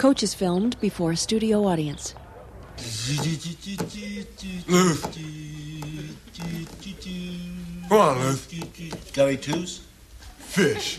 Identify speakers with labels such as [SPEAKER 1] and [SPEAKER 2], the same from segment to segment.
[SPEAKER 1] Coach is filmed before a studio audience.
[SPEAKER 2] Luth. Come on, Luth.
[SPEAKER 3] Got any twos?
[SPEAKER 2] Fish.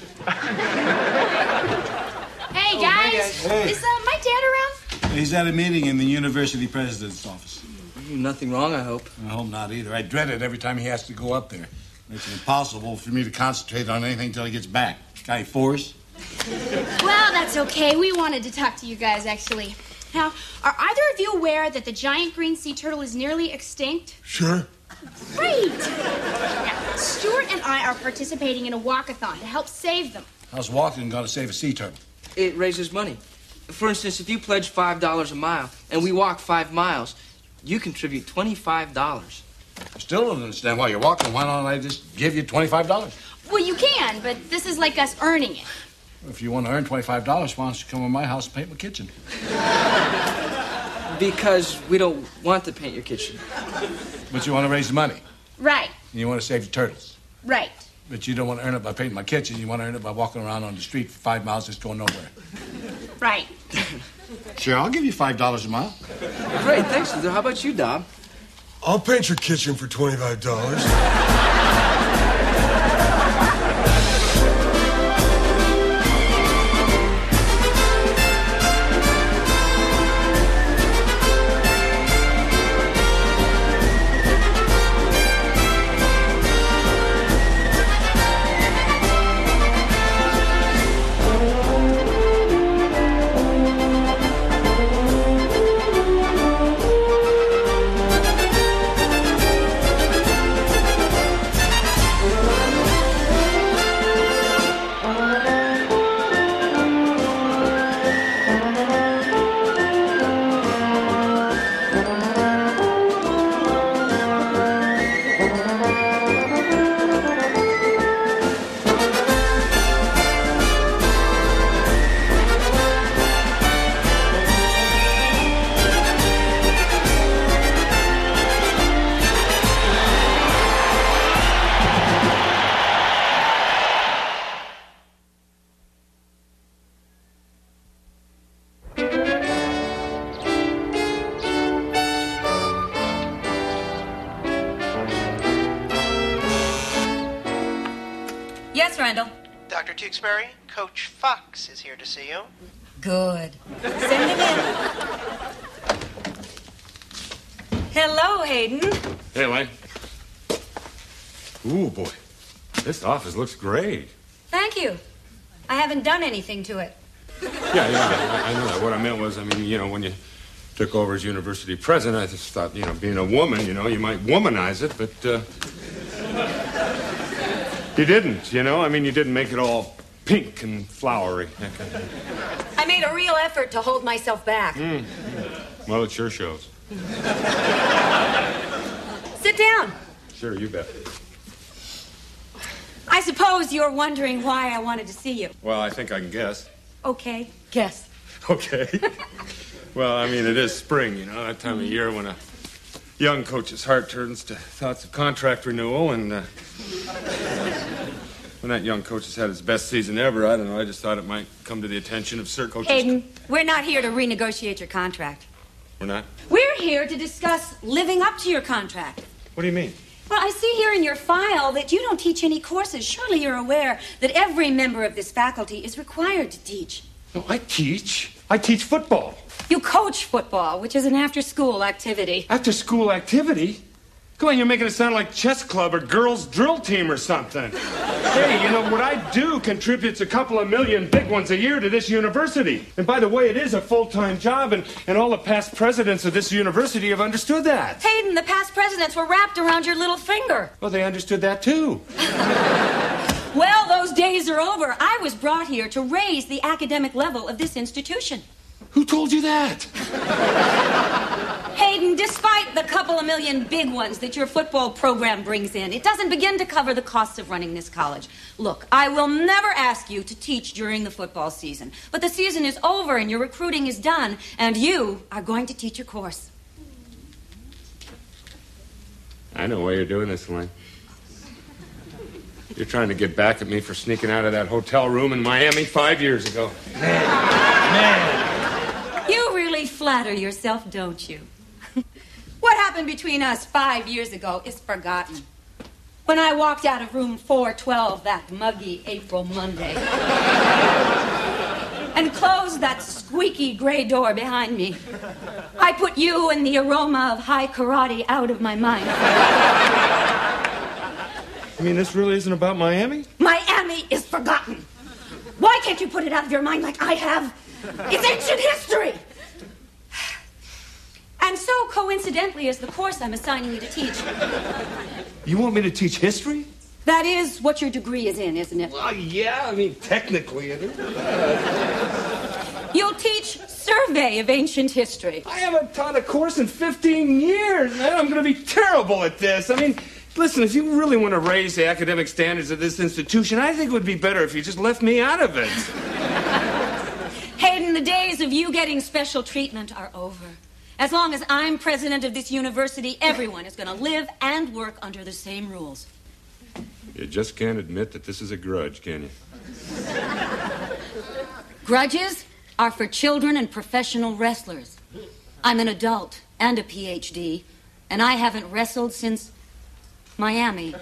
[SPEAKER 4] Hey, guys.
[SPEAKER 3] Hey.
[SPEAKER 4] Is my dad around?
[SPEAKER 3] He's at a meeting in the university president's office.
[SPEAKER 5] Nothing wrong, I hope.
[SPEAKER 3] I hope not either. I dread it every time he has to go up there. Makes it impossible for me to concentrate on anything until he gets back. Guy force.
[SPEAKER 4] Well, that's okay. We wanted to talk to you guys, actually. Now, are either of you aware that the giant green sea turtle is nearly extinct?
[SPEAKER 2] Sure.
[SPEAKER 4] Great! Now, Stuart and I are participating in a walkathon to help save them.
[SPEAKER 3] How's walking going to save a sea turtle?
[SPEAKER 5] It raises money. For instance, if you pledge $5 a mile and we walk 5 miles, you contribute $25.
[SPEAKER 3] I still don't understand why you're walking. Why don't I just give you $25?
[SPEAKER 4] Well, you can, but this is like us earning it.
[SPEAKER 3] If you want to earn $25, why don't you come to my house and paint my kitchen?
[SPEAKER 5] Because we don't want to paint your kitchen.
[SPEAKER 3] But you want to raise the money.
[SPEAKER 4] Right.
[SPEAKER 3] And you want to save the turtles.
[SPEAKER 4] Right.
[SPEAKER 3] But you don't want to earn it by painting my kitchen. You want to earn it by walking around on the street for 5 miles just going nowhere.
[SPEAKER 4] Right.
[SPEAKER 3] Sure, I'll give you $5 a mile.
[SPEAKER 5] Great, thanks. How about you, Dob?
[SPEAKER 2] I'll paint your kitchen for $25.
[SPEAKER 6] Yes, Randall.
[SPEAKER 7] Dr. Tewksbury, Coach Fox is here to see you.
[SPEAKER 6] Good. Send him in. Hello, Hayden.
[SPEAKER 8] Hey, Elaine. Ooh, boy. This office looks great.
[SPEAKER 6] Thank you. I haven't done anything to it.
[SPEAKER 8] Yeah, I know that. What I meant was, when you took over as university president, I just thought, being a woman, you might womanize it, but, you didn't, you didn't make it all pink and flowery.
[SPEAKER 6] I made a real effort to hold myself back.
[SPEAKER 8] Well, it sure shows.
[SPEAKER 6] Sit down.
[SPEAKER 8] Sure, you bet.
[SPEAKER 6] I suppose you're wondering why I wanted to see you.
[SPEAKER 8] Well, I think I can guess.
[SPEAKER 6] Okay, guess.
[SPEAKER 8] Okay. Well, it is spring, that time of year when a young coach's heart turns to thoughts of contract renewal, and when that young coach has had his best season ever, I don't know, I just thought it might come to the attention of Sir Coaches.
[SPEAKER 6] Hayden, we're not here to renegotiate your contract.
[SPEAKER 8] We're not?
[SPEAKER 6] We're here to discuss living up to your contract.
[SPEAKER 8] What do you mean?
[SPEAKER 6] Well, I see here in your file that you don't teach any courses. Surely you're aware that every member of this faculty is required to teach.
[SPEAKER 8] No, I teach. I teach football.
[SPEAKER 6] You coach football, which is an after-school activity.
[SPEAKER 8] After-school activity? Come on, you're making it sound like chess club or girls' drill team or something. Hey, what I do contributes a couple of million big ones a year to this university. And by the way, it is a full-time job, and all the past presidents of this university have understood that.
[SPEAKER 6] Hayden, the past presidents were wrapped around your little finger.
[SPEAKER 8] Well, they understood that, too.
[SPEAKER 6] Well, those days are over. I was brought here to raise the academic level of this institution.
[SPEAKER 8] Who told you that?
[SPEAKER 6] Hayden, despite the couple of million big ones that your football program brings in, it doesn't begin to cover the costs of running this college. Look, I will never ask you to teach during the football season. But the season is over and your recruiting is done, and you are going to teach your course.
[SPEAKER 8] I know why you're doing this, Elaine. You're trying to get back at me for sneaking out of that hotel room in Miami 5 years ago.
[SPEAKER 3] Man.
[SPEAKER 6] flatter yourself, don't you? What happened between us 5 years ago is forgotten. When I walked out of room 412 that muggy April Monday and closed that squeaky gray door behind me, I put you and the aroma of high karate out of my mind.
[SPEAKER 8] You mean this really isn't about Miami?
[SPEAKER 6] Miami is forgotten. Why can't you put it out of your mind like I have? It's ancient history. And so, coincidentally, is the course I'm assigning you to teach.
[SPEAKER 8] You want me to teach history?
[SPEAKER 6] That is what your degree is in, isn't it?
[SPEAKER 8] Well, yeah, I mean, technically it is.
[SPEAKER 6] You'll teach survey of ancient history.
[SPEAKER 8] I haven't taught a course in 15 years, man. I'm going to be terrible at this. I mean, listen, if you really want to raise the academic standards of this institution, I think it would be better if you just left me out of it.
[SPEAKER 6] Hayden, the days of you getting special treatment are over. As long as I'm president of this university, everyone is going to live and work under the same rules.
[SPEAKER 8] You just can't admit that this is a grudge, can you?
[SPEAKER 6] Grudges are for children and professional wrestlers. I'm an adult and a PhD, and I haven't wrestled since Miami.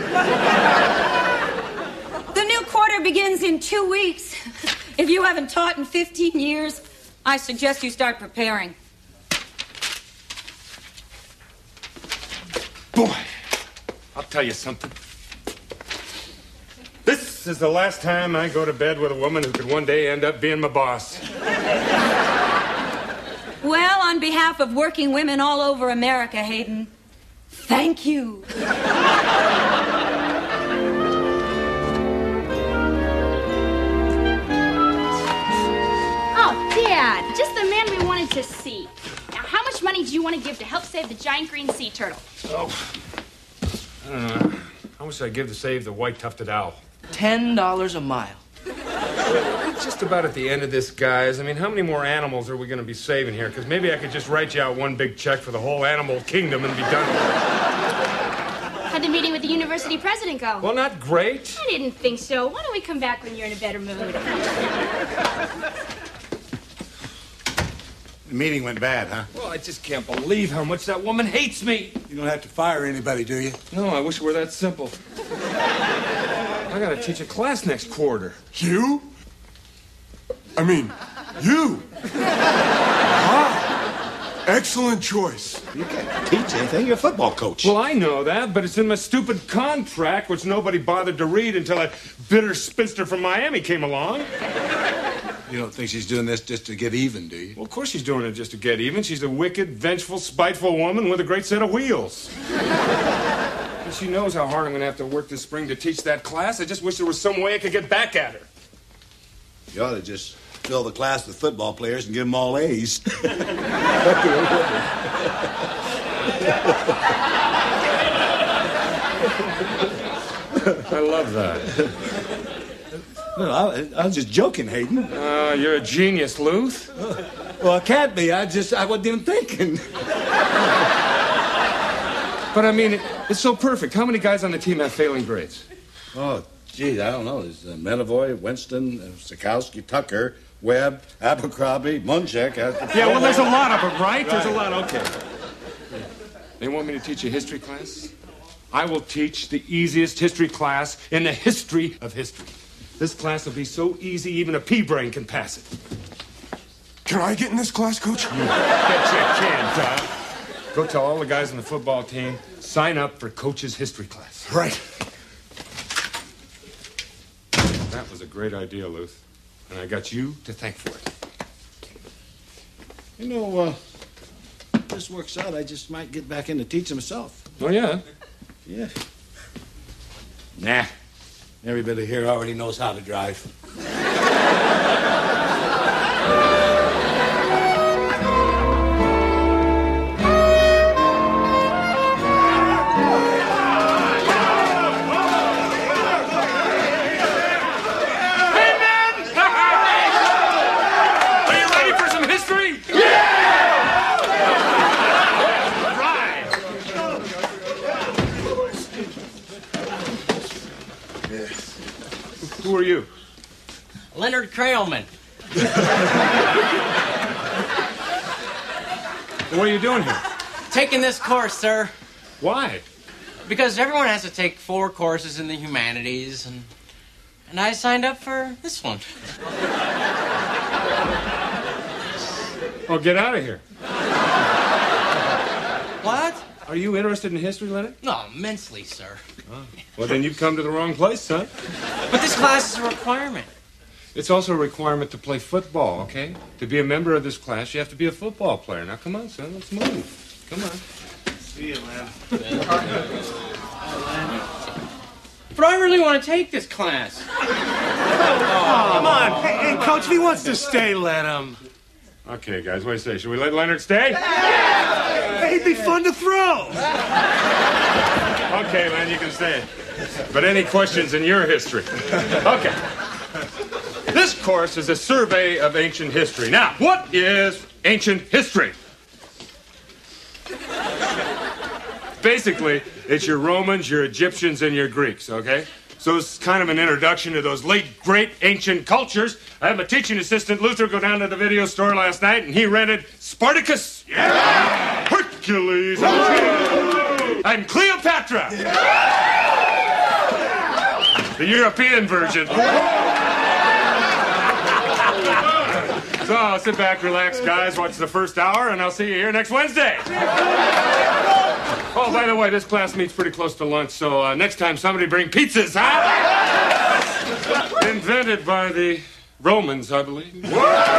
[SPEAKER 6] The new quarter begins in 2 weeks. If you haven't taught in 15 years, I suggest you start preparing.
[SPEAKER 8] Boy, I'll tell you something. This is the last time I go to bed with a woman who could one day end up being my boss.
[SPEAKER 6] Well, on behalf of working women all over America, Hayden, thank you.
[SPEAKER 4] Oh, Dad, just the man we wanted to see. Now, how much money do you want to give to help save the giant green sea turtle?
[SPEAKER 8] Oh, I don't know. How much should I give to save the white-tufted owl?
[SPEAKER 5] $10 a mile.
[SPEAKER 8] We're just about at the end of this, guys. I mean, how many more animals are we going to be saving here? Because maybe I could just write you out one big check for the whole animal kingdom and be done with it.
[SPEAKER 4] How'd the meeting with the university president go?
[SPEAKER 8] Well, not great.
[SPEAKER 4] I didn't think so. Why don't we come back when you're in a better mood?
[SPEAKER 3] The meeting went bad, huh?
[SPEAKER 8] Well, I just can't believe how much that woman hates me.
[SPEAKER 3] You don't have to fire anybody, do you?
[SPEAKER 8] No, I wish it were that simple. I gotta teach a class next quarter.
[SPEAKER 2] You? I mean, you. Wow. Excellent choice.
[SPEAKER 3] You can't teach anything. You're a football coach.
[SPEAKER 8] Well, I know that, but it's in my stupid contract, which nobody bothered to read until that bitter spinster from Miami came along.
[SPEAKER 3] You don't think she's doing this just to get even, do you?
[SPEAKER 8] Well, of course she's doing it just to get even. She's a wicked, vengeful, spiteful woman with a great set of wheels. And she knows how hard I'm going to have to work this spring to teach that class. I just wish there was some way I could get back at her.
[SPEAKER 3] You ought to just fill the class with football players and give them all A's.
[SPEAKER 8] I love that.
[SPEAKER 3] No, I was just joking, Hayden.
[SPEAKER 8] You're a genius, Luth.
[SPEAKER 3] Well, I can't be. I wasn't even thinking.
[SPEAKER 8] But I mean, it's so perfect. How many guys on the team have failing grades?
[SPEAKER 3] Oh, geez, I don't know. There's Menavoy, Winston, Sikowski, Tucker, Webb, Abercrombie, Munchak.
[SPEAKER 8] Yeah, well, there's a lot of them, right? There's a lot, okay. They want me to teach a history class? I will teach the easiest history class in the history of history. This class will be so easy, even a pea brain can pass it.
[SPEAKER 2] Can I get in this class, Coach?
[SPEAKER 8] Bet you can, Todd. Go tell all the guys on the football team, sign up for Coach's history class.
[SPEAKER 2] Right.
[SPEAKER 8] That was a great idea, Luth. And I got you to thank for it.
[SPEAKER 3] You know, if this works out, I just might get back into teaching myself.
[SPEAKER 8] Oh, yeah?
[SPEAKER 3] Yeah. Nah. Everybody here already knows how to drive.
[SPEAKER 8] Who are you?
[SPEAKER 9] Leonard Krailman.
[SPEAKER 8] What are you doing here?
[SPEAKER 9] Taking this course, sir.
[SPEAKER 8] Why?
[SPEAKER 9] Because everyone has to take 4 courses in the humanities, and I signed up for this one.
[SPEAKER 8] Oh, get out of here.
[SPEAKER 9] What?
[SPEAKER 8] Are you interested in history, Leonard?
[SPEAKER 9] No, immensely, sir.
[SPEAKER 8] Oh. Well, then you've come to the wrong place, son.
[SPEAKER 9] But this class is a requirement.
[SPEAKER 8] It's also a requirement to play football, okay? To be a member of this class, you have to be a football player. Now, come on, son, let's move. Come on.
[SPEAKER 9] See you, Len. But I really want to take this class.
[SPEAKER 10] Come on. Hey, Coach, if he wants to stay, let him.
[SPEAKER 8] Okay, guys, what do you say? Should we let Leonard stay?
[SPEAKER 10] Yeah! He'd be fun to throw.
[SPEAKER 8] Okay, Len, you can stay. But any questions in your history? Okay. This course is a survey of ancient history. Now, what is ancient history? Basically, it's your Romans, your Egyptians, and your Greeks, okay? So it's kind of an introduction to those late, great, ancient cultures. I had my teaching assistant, Luther, go down to the video store last night, and he rented Spartacus, Hercules, and Cleopatra. The European version. So sit back, relax, guys, watch the first hour, and I'll see you here next Wednesday. Oh, by the way, this class meets pretty close to lunch, so next time somebody bring pizzas, huh? Invented by the Romans, I believe. Man,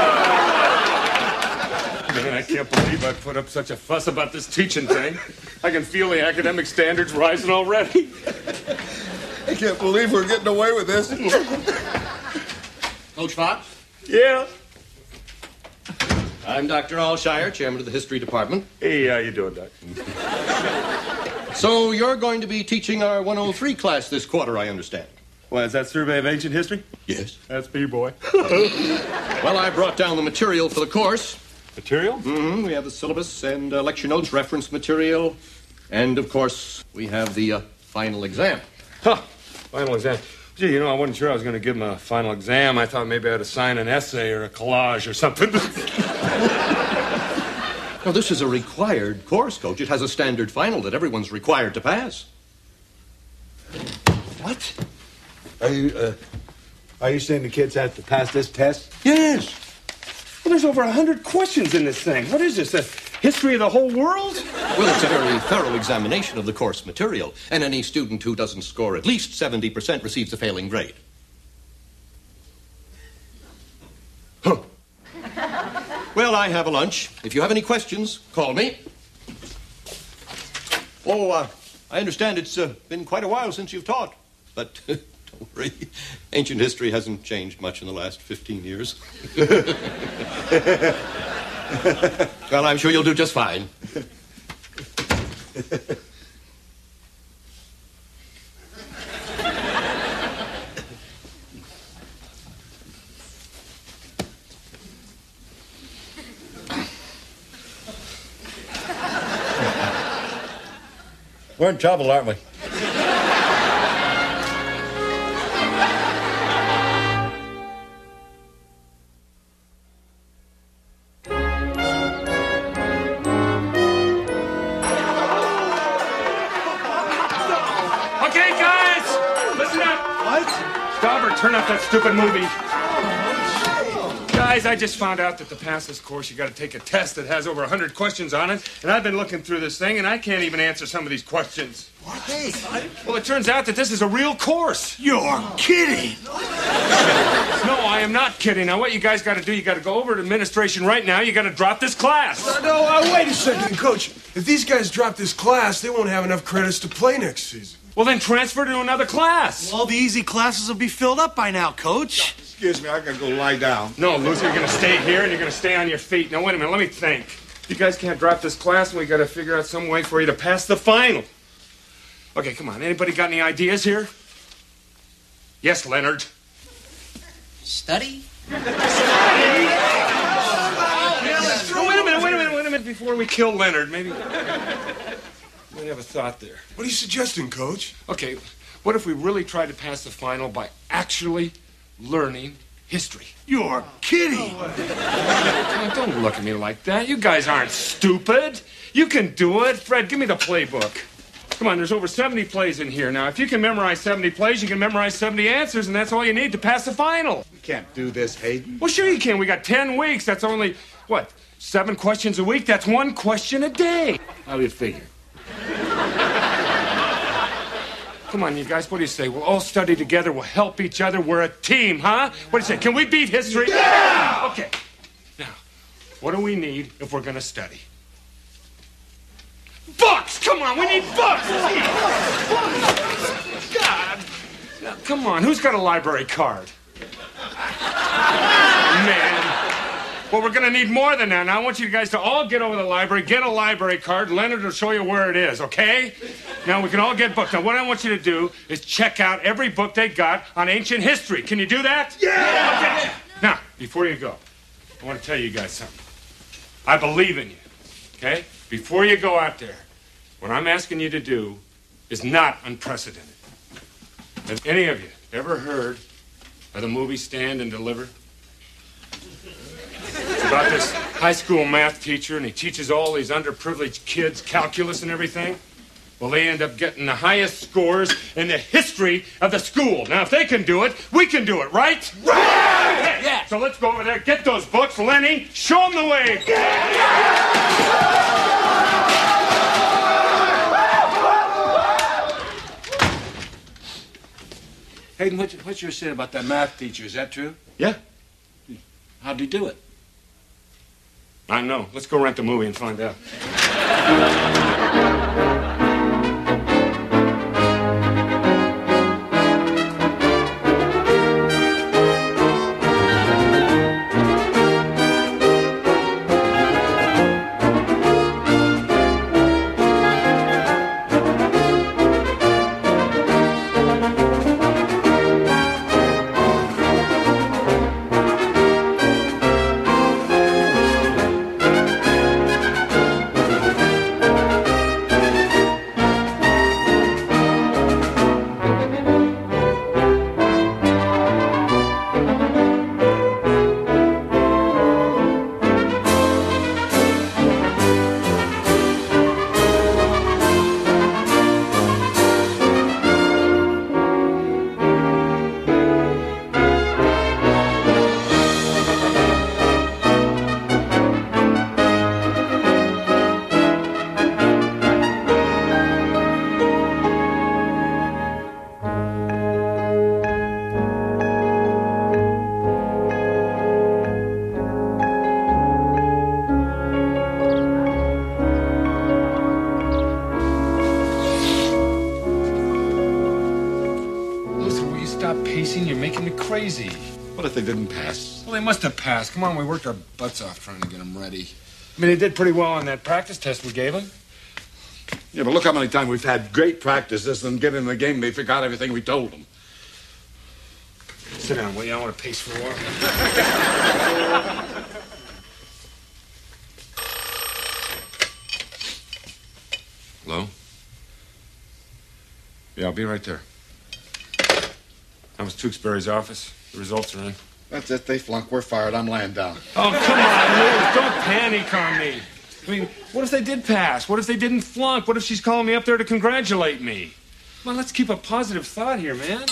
[SPEAKER 8] I can't believe I put up such a fuss about this teaching thing. I can feel the academic standards rising already.
[SPEAKER 2] I can't believe we're getting away with this.
[SPEAKER 11] Coach Fox?
[SPEAKER 8] Yeah?
[SPEAKER 11] I'm Dr. Alshire, chairman of the history department.
[SPEAKER 8] Hey, how you doing, Doc?
[SPEAKER 11] So you're going to be teaching our 103 class this quarter, I understand.
[SPEAKER 8] Well, is that survey of ancient history?
[SPEAKER 11] Yes.
[SPEAKER 8] That's me, boy.
[SPEAKER 11] Well, I brought down the material for the course.
[SPEAKER 8] Material?
[SPEAKER 11] Mm-hmm. We have the syllabus and lecture notes, reference material, and, of course, we have the final exam.
[SPEAKER 8] Huh. Final exam. Gee, you know, I wasn't sure I was going to give him a final exam. I thought maybe I had to sign an essay or a collage or something.
[SPEAKER 11] Now, this is a required course, Coach. It has a standard final that everyone's required to pass.
[SPEAKER 10] What? Are you saying the kids have to pass this test?
[SPEAKER 8] Yes. Well, there's over 100 questions in this thing. What is this, a history of the whole world?
[SPEAKER 11] Well, it's a very thorough examination of the course material, and any student who doesn't score at least 70% receives a failing grade. Huh. Well, I have a lunch. If you have any questions, call me. Oh, I understand it's been quite a while since you've taught, but don't worry. Ancient history hasn't changed much in the last 15 years. Well, I'm sure you'll do just fine.
[SPEAKER 3] We're in trouble, aren't we?
[SPEAKER 8] Okay, guys, listen up.
[SPEAKER 10] What?
[SPEAKER 8] Stop or turn off that stupid movie. Guys, I just found out that to pass this course, you got to take a test that has over 100 questions on it. And I've been looking through this thing, and I can't even answer some of these questions.
[SPEAKER 10] What? Hey,
[SPEAKER 8] Well, it turns out that this is a real course.
[SPEAKER 10] you're kidding.
[SPEAKER 8] No, I am not kidding. Now, what you guys got to do, you got to go over to administration right now. You got to drop this class.
[SPEAKER 2] No, wait a second, Coach. If these guys drop this class, they won't have enough credits to play next season.
[SPEAKER 8] Well, then transfer to another class.
[SPEAKER 10] All the easy classes will be filled up by now, Coach.
[SPEAKER 3] Excuse me, I gotta go lie down.
[SPEAKER 8] No, Luther, you're going to stay here, and you're going to stay on your feet. Now, wait a minute. Let me think. You guys can't drop this class, and we got to figure out some way for you to pass the final. Okay, come on. Anybody got any ideas here? Yes, Leonard.
[SPEAKER 9] Study?
[SPEAKER 8] No, wait a minute. Before we kill Leonard, maybe have a thought there.
[SPEAKER 2] What are you suggesting, Coach?
[SPEAKER 8] Okay, what if we really tried to pass the final by actually learning history.
[SPEAKER 3] You're kidding.
[SPEAKER 8] Oh, don't look at me like that. You guys aren't stupid. You can do it. Fred, give me the playbook. Come on, there's over 70 plays in here. Now, if you can memorize 70 plays, you can memorize 70 answers, and that's all you need to pass the final.
[SPEAKER 3] You can't do this, Hayden.
[SPEAKER 8] Well, sure you can. We got 10 weeks. That's only, 7 questions a week? That's 1 question a day.
[SPEAKER 3] How do you figure?
[SPEAKER 8] Come on, you guys, what do you say? We'll all study together. We'll help each other. We're a team, huh? What do you say? Can we beat history?
[SPEAKER 3] Yeah!
[SPEAKER 8] Okay. Now, what do we need if we're going to study? Books! Come on, we need books! God! Now, come on, who's got a library card? Man. Well, we're going to need more than that. Now, I want you guys to all get over to the library, get a library card. Leonard will show you where it is, okay? Now, we can all get books. Now, what I want you to do is check out every book they got on ancient history. Can you do that?
[SPEAKER 3] Yeah!
[SPEAKER 8] Okay. Now, before you go, I want to tell you guys something. I believe in you, okay? Before you go out there, what I'm asking you to do is not unprecedented. Have any of you ever heard of the movie Stand and Deliver? It's about this high school math teacher, and he teaches all these underprivileged kids calculus and everything. Well, they end up getting the highest scores in the history of the school. Now, if they can do it, we can do it, right?
[SPEAKER 3] Right!
[SPEAKER 8] Okay. Yeah. So let's go over there, get those books. Lenny, show them the way.
[SPEAKER 3] Hayden, what's your say about that math teacher? Is that true?
[SPEAKER 8] Yeah.
[SPEAKER 3] How'd he do it?
[SPEAKER 8] I know. Let's go rent the movie and find out. You're making me crazy.
[SPEAKER 3] What if they didn't pass?
[SPEAKER 8] Well, they must have passed. Come on, we worked our butts off trying to get them ready. I mean, they did pretty well on that practice test we gave them.
[SPEAKER 3] Yeah, but look how many times we've had great practices and get in the game, they forgot everything we told them.
[SPEAKER 8] Sit down, will you? I want to pace for a while. Hello? Yeah, I'll be right there. That was Tewksbury's office. The results are in.
[SPEAKER 3] That's it. They flunked. We're fired. I'm laying down.
[SPEAKER 8] Oh, come on, Lou. Don't panic on me. I mean, what if they did pass? What if they didn't flunk? What if she's calling me up there to congratulate me? Come on, let's keep a positive thought here, man.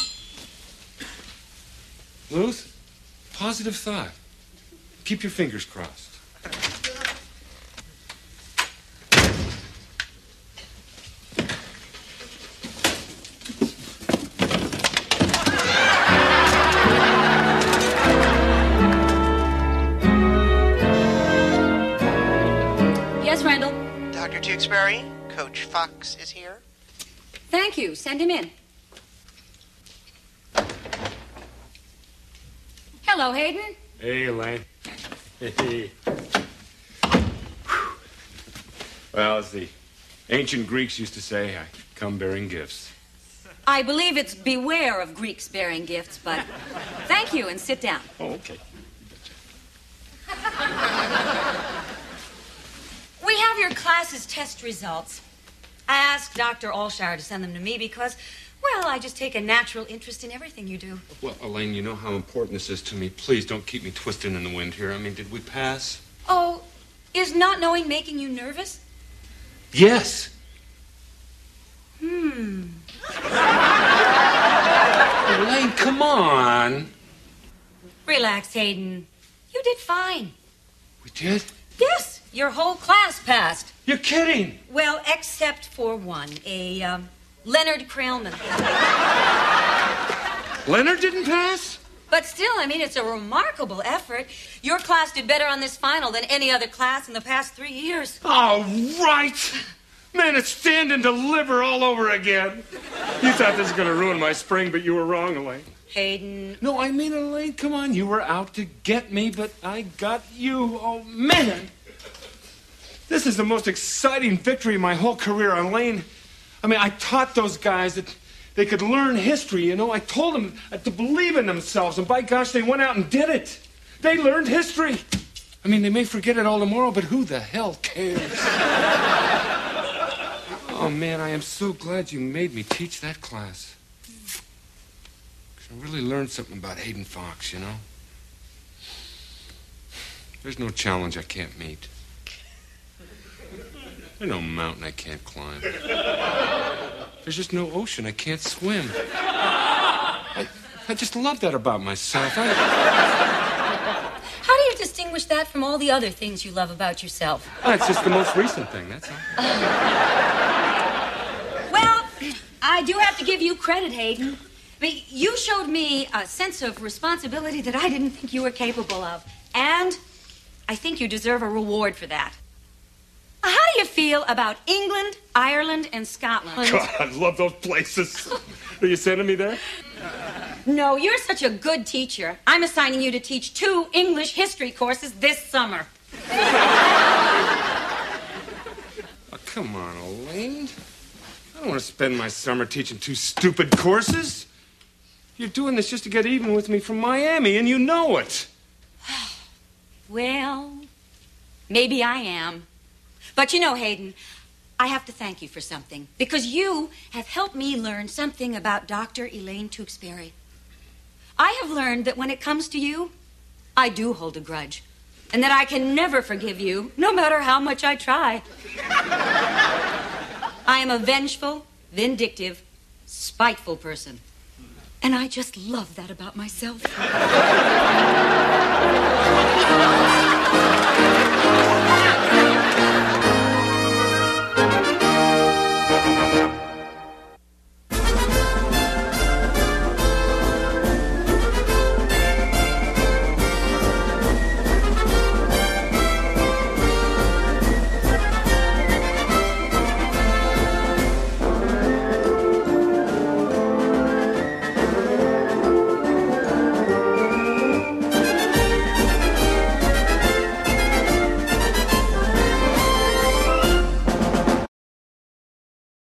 [SPEAKER 8] Luth, positive thought. Keep your fingers crossed.
[SPEAKER 7] Dr. Tewksbury, Coach Fox is here.
[SPEAKER 6] Thank you. Send him in. Hello, Hayden.
[SPEAKER 8] Hey, Elaine. Hey. Well, as the ancient Greeks used to say, I come bearing gifts.
[SPEAKER 6] I believe it's beware of Greeks bearing gifts, but thank you and sit down.
[SPEAKER 8] Oh, okay.
[SPEAKER 6] We have your class's test results. I asked Dr. Alshire to send them to me because, Well, I just take a natural interest in everything you do.
[SPEAKER 8] Well, Elaine, you know how important this is to me. Please don't keep me twisting in the wind here. I mean, did we pass?
[SPEAKER 6] Oh, is not knowing making you nervous?
[SPEAKER 8] Yes.
[SPEAKER 6] Hmm.
[SPEAKER 8] Elaine, come on.
[SPEAKER 6] Relax, Hayden. You did fine.
[SPEAKER 8] We did?
[SPEAKER 6] Yes, your whole class passed.
[SPEAKER 8] You're kidding.
[SPEAKER 6] Well, except for one, a Leonard Krellman.
[SPEAKER 8] Leonard didn't pass?
[SPEAKER 6] But still, I mean, it's a remarkable effort. Your class did better on this final than any other class in the past 3 years.
[SPEAKER 8] Oh, right. Man, it's stand and deliver all over again. You thought this was going to ruin my spring, but you were wrong, Elaine.
[SPEAKER 6] Hayden.
[SPEAKER 8] No, I mean, Elaine, come on. You were out to get me, but I got you. Oh, man. This is the most exciting victory of my whole career, Elaine. I mean, I taught those guys that they could learn history, you know. I told them to believe in themselves, and by gosh, they went out and did it. They learned history. I mean, they may forget it all tomorrow, but who the hell cares? Oh, man, I am so glad you made me teach that class. 'Cause I really learned something about Hayden Fox, you know. There's no challenge I can't meet. There's no mountain I can't climb. There's just no ocean I can't swim. I just love that about myself.
[SPEAKER 6] How do you distinguish that from all the other things you love about yourself?
[SPEAKER 8] That's just the most recent thing, that's all.
[SPEAKER 6] Well, I do have to give you credit, Hayden. I mean, you showed me a sense of responsibility that I didn't think you were capable of. And I think you deserve a reward for that. How do you feel about England, Ireland, and Scotland?
[SPEAKER 8] God, I love those places. Are you sending me there?
[SPEAKER 6] No, you're such a good teacher. I'm assigning you to teach 2 English history courses this summer.
[SPEAKER 8] Oh, come on, Elaine. I don't want to spend my summer teaching 2 stupid courses. You're doing this just to get even with me from Miami, and you know it.
[SPEAKER 6] Well, maybe I am. But you know, Hayden, I have to thank you for something. Because you have helped me learn something about Dr. Elaine Tewksbury. I have learned that when it comes to you, I do hold a grudge. And that I can never forgive you, no matter how much I try. I am a vengeful, vindictive, spiteful person. And I just love that about myself.